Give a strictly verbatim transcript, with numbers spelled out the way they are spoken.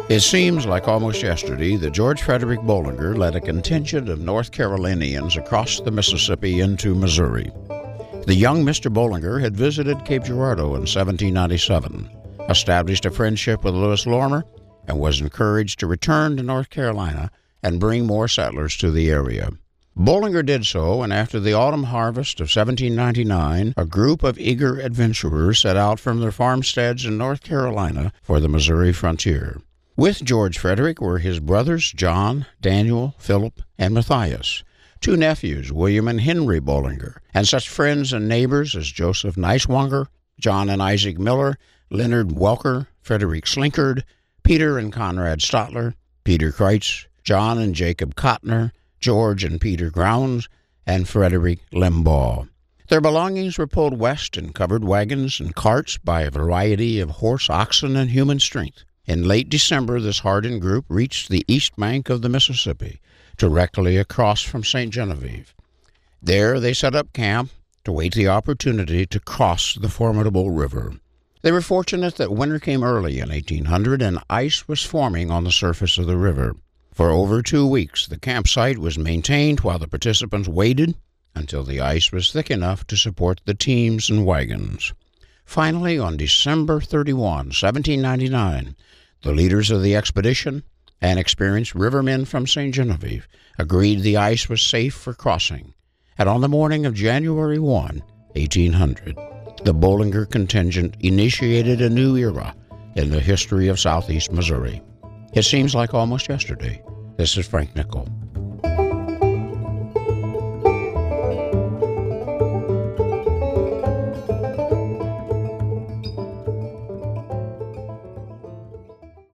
It seems like almost yesterday that George Frederick Bollinger led a contingent of North Carolinians across the Mississippi into Missouri. The young Mister Bollinger had visited Cape Girardeau in seventeen ninety-seven, established a friendship with Lewis Lorimer, and was encouraged to return to North Carolina and bring more settlers to the area. Bollinger did so, and after the autumn harvest of seventeen ninety-nine, a group of eager adventurers set out from their farmsteads in North Carolina for the Missouri frontier. With George Frederick were his brothers John, Daniel, Philip, and Matthias, two nephews, William and Henry Bollinger, and such friends and neighbors as Joseph Neiswanger, John and Isaac Miller, Leonard Welker, Frederick Slinkard, Peter and Conrad Stotler, Peter Kreitz, John and Jacob Kottner, George and Peter Grounds, and Frederick Limbaugh. Their belongings were pulled west in covered wagons and carts by a variety of horse, oxen, and human strength. In late December, this hardened group reached the east bank of the Mississippi, directly across from Saint Genevieve. There they set up camp to wait the opportunity to cross the formidable river. They were fortunate that winter came early in eighteen hundred and ice was forming on the surface of the river. For over two weeks, the campsite was maintained while the participants waited until the ice was thick enough to support the teams and wagons. Finally, on December thirty-first, seventeen ninety-nine, the leaders of the expedition and experienced rivermen from Saint Genevieve agreed the ice was safe for crossing, and on the morning of January first, eighteen hundred, the Bollinger contingent initiated a new era in the history of southeast Missouri. It seems like almost yesterday. This is Frank Nickel.